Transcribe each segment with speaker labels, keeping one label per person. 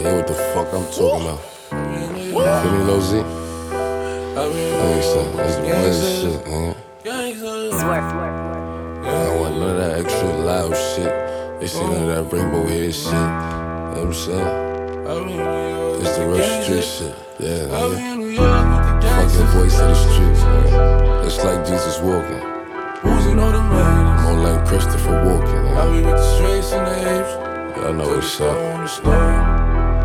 Speaker 1: hear what the fuck I'm talking about. Feel me, Lil Z? That's the one shit, man. I don't want none of that extra loud shit. They see none of that rainbow hair shit. You know what I'm saying? It's the real street shit. Yeah, nigga. Fucking voice of the streets, man. It's like Jesus walking. More like Christopher Walken. I be with the straights and the apes. Y'all know what's up.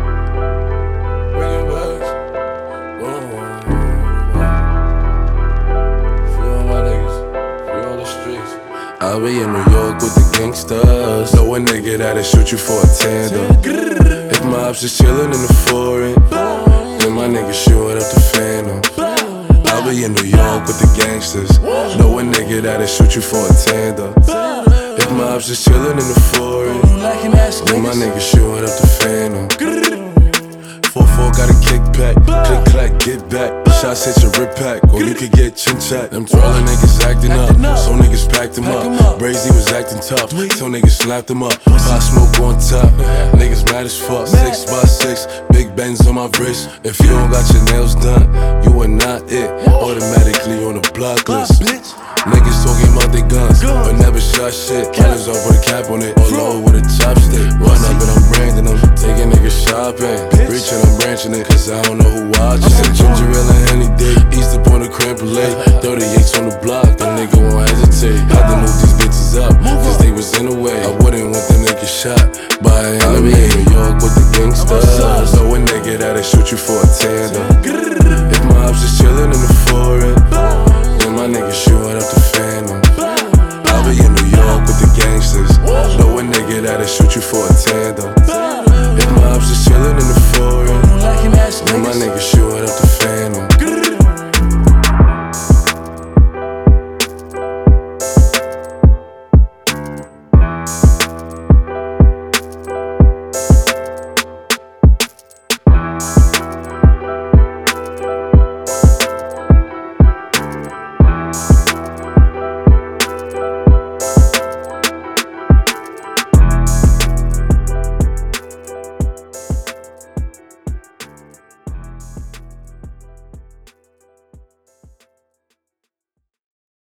Speaker 1: I'll be in New York with the gangsters. Know a nigga that'll shoot you for a tandem. If my ops is chillin' in the foreign, then my nigga shootin' up the Phantom. I'll be in New York with the gangsters. Know a nigga that'll shoot you for a tandem. If my ops is chillin' in the foreign, then my nigga shootin' up the Phantom. 4-4 got a kickback, click clack, get back. Shots hit your rip pack, or you could get chin chat. Them twirling niggas acting up, so niggas packed him up. Brazy was acting tough, so niggas slapped him up. Pop smoke on top, niggas mad as fuck. 6x6, big Benz on my wrist. If you don't got your nails done, you are not it. Automatically on the block list. Niggas talking about their guns, but never shot shit. Killers off with a cap on it, or low with a chopstick. Run up and I'm branding them, taking niggas shopping. Preaching, I'm branching it, cause I don't know who watching. Ginger ale and any day, east up on the Crample Lake. 38s on the block, the nigga won't hesitate. Had to move these bitches up, cause they was in the way. I wouldn't want them niggas shot by an enemy. In New York with the gangsters. Know a nigga that'll shoot you for a tandem. If my ops is chillin' in the foreign, then my nigga shootin' up the Phantom. I'll be in New York with the gangsters. Know a nigga that'll shoot you for a tandem. If my ops is chillin' in the foreign, then my nigga shootin' up the Phantom.